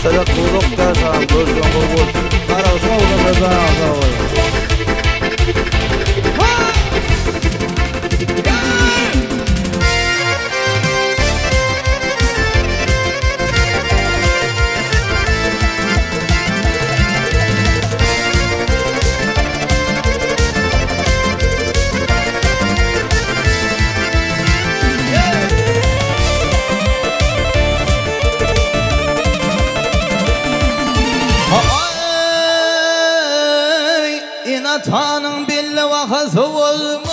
Mesela kuyruk dersen gözün kurgul. Karasına uzun dersen ağzına koyun. İnatanın belli vakası olmuş.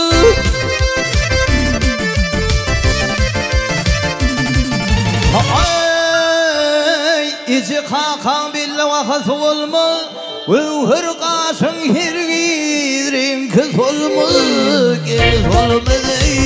İçi kakan belli vakası olmuş. Hırkasın hirgirin kız olmuş. Kız olmuş.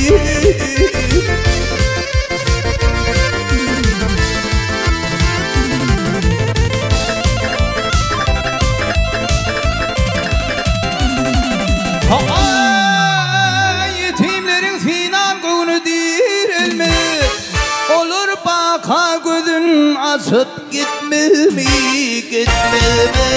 Yetimlerin sinan konu dirilme. Olur baka gözün açıp gitme mi, gitme mi?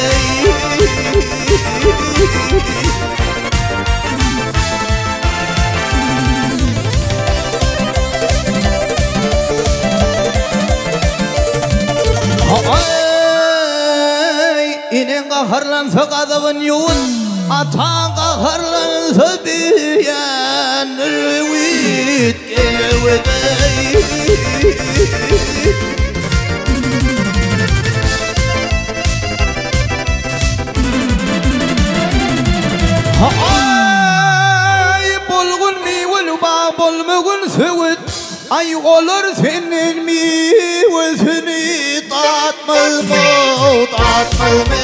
İnen kaharlansa kadavın yoğun. Atan kaharlansa biyanır vit gelevede. Ay bulgun meyveli bağ bulmugun söğüt. Ay olur senin meyvesini tatmaz mı, tatmaz mı?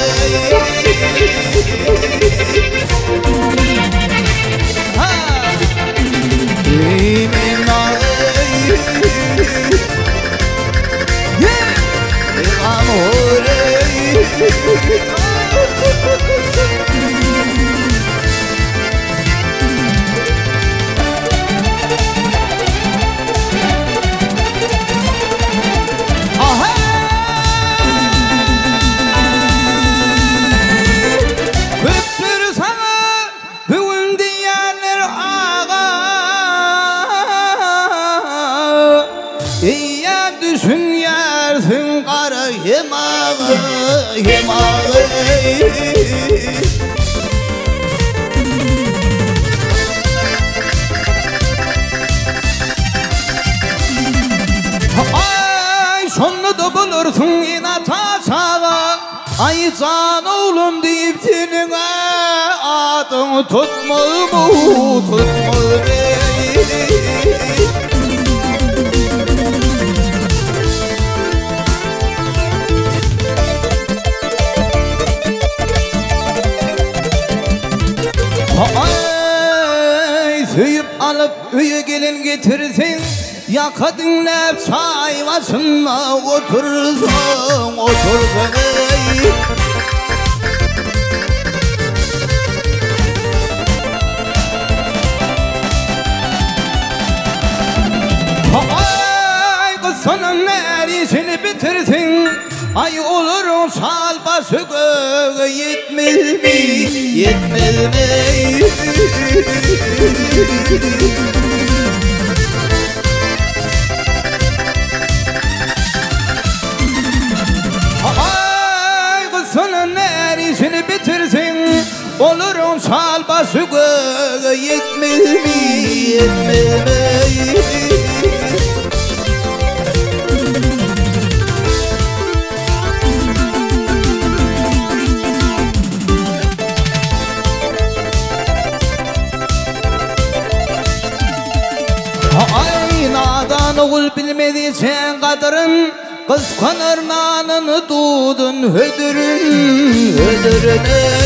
Düşün yersin kara yemağı, yemağı. Ay sonra da bulursun inata sağa. Ay can oğlum deyip senin adını tutmalı mı, tutmalı mı? Ay söyüp alıp üye gelin getirsin. Ya kadınlar çay başında otursun, otursun. Ay kız sonun her işini bitirsin. Ay olur sal başı göğe yetmez mi, yetmez mi? Ay kız sonun her işini bitirsin. Olur sal başı göğe yetmez mi, yetmez mi? Ay nadan oğul bilmedi sen kadırın. Kıskanır nanını dudun hödürün, hödürün.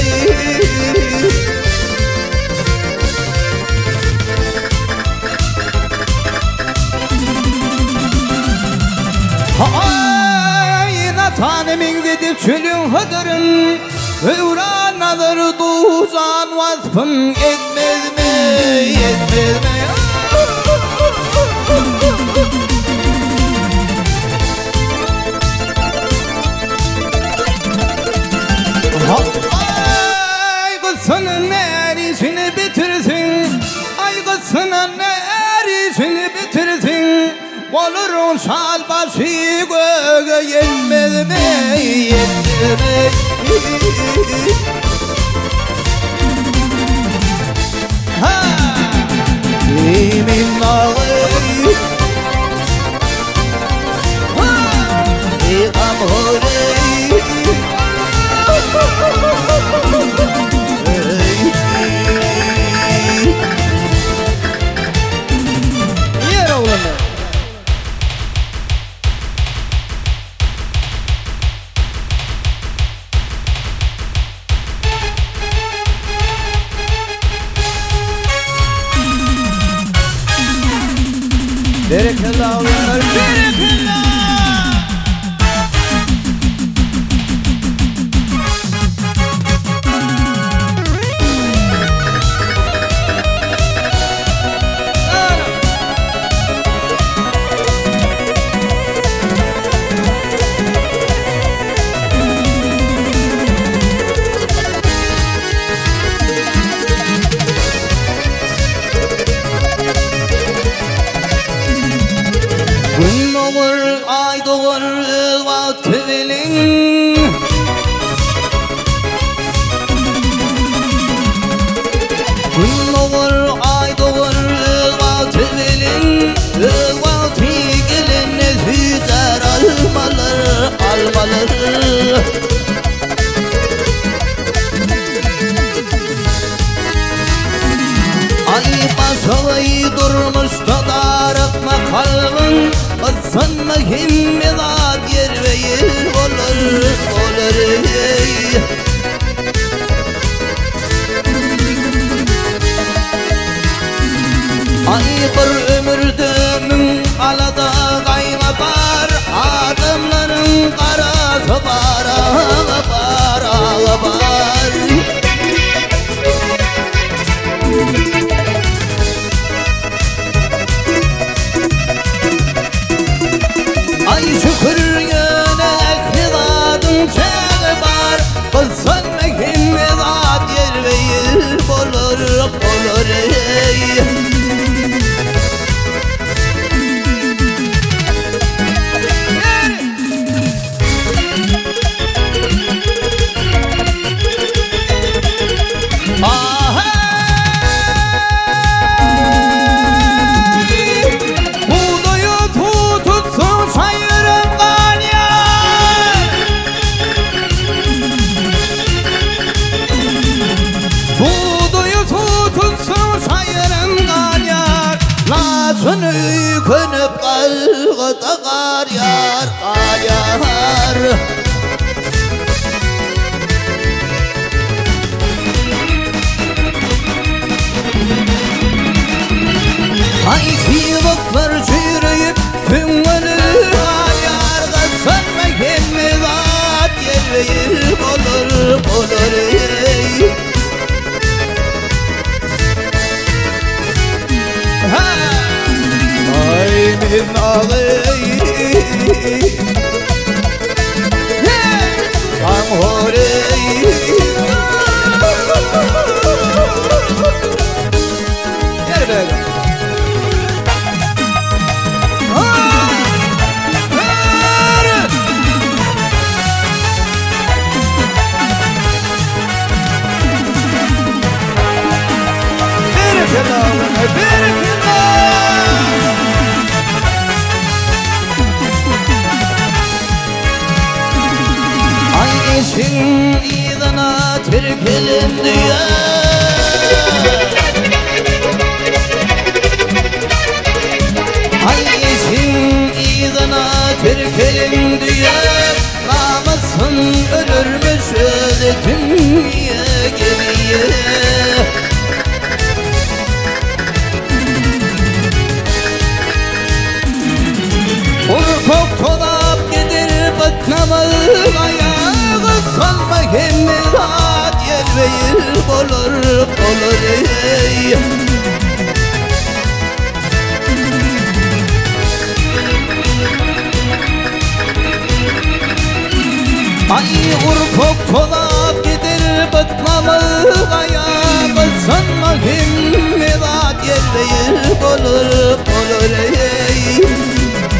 Ay natanemin dedi çölün hödürün. Övranadır duzan vasfın etmez mi, etmez mi? Olurun sal başı göğe yetmez mi? Yetmez mi? Ha! Kimin ağı? Ha! İlham hori! Yer oğlanı! Berekallah oğlanlar! Berekallah! Gün doğur, ay doğur, vakti bilin. Gün doğur, ay doğur, vakti bilin. Vakti gelin süzer almalı, almalı. Ay basağı durmuş da darıkma kalbin. Sanma himmedat yer ve yer olur, olur ey. Ay bir ömürdümün alada kayma var. Adamların karası bara var. Ay şükür yöne kıladın çağı var. Kılsan mehimmedat yer ve yer olur, olur ey. Lazını könüp kalgıda kar yar, kar yar. Ay sivaklar çürüyüp tümünü kar yar. Kızsanma kendime zat yer ve yer olur, olur ey. Ay min ağay Am horey Gel be Ay eşin idana terkelendi ya Ay eşin idana terkelendi ya Namasın ölürmüş dünya geliyor Urkok tolap gider batnamalı ayağı Sanma hemmedat yer ve yer olur, olur ey Ay urkok tolap gider batnamalı ayağı Sanma hemmedat yer ve yer olur, olur ey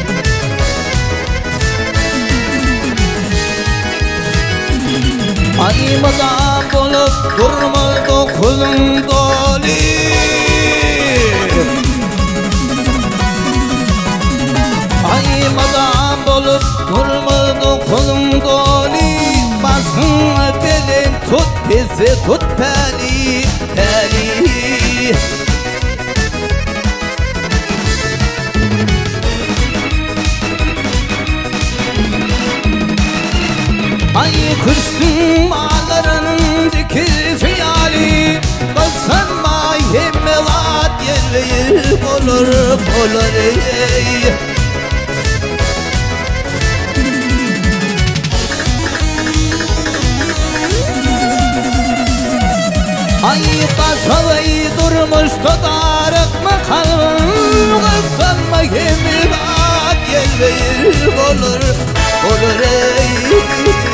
tut bizi tut beni beni. Ay kırsın bağların dikiz hiyali, kazanma yemelat yerleyir olur olur ey. Ay kasavayı durmuş tutarık mı kalbim, kazanma yemelat yerleyir olur olur ey.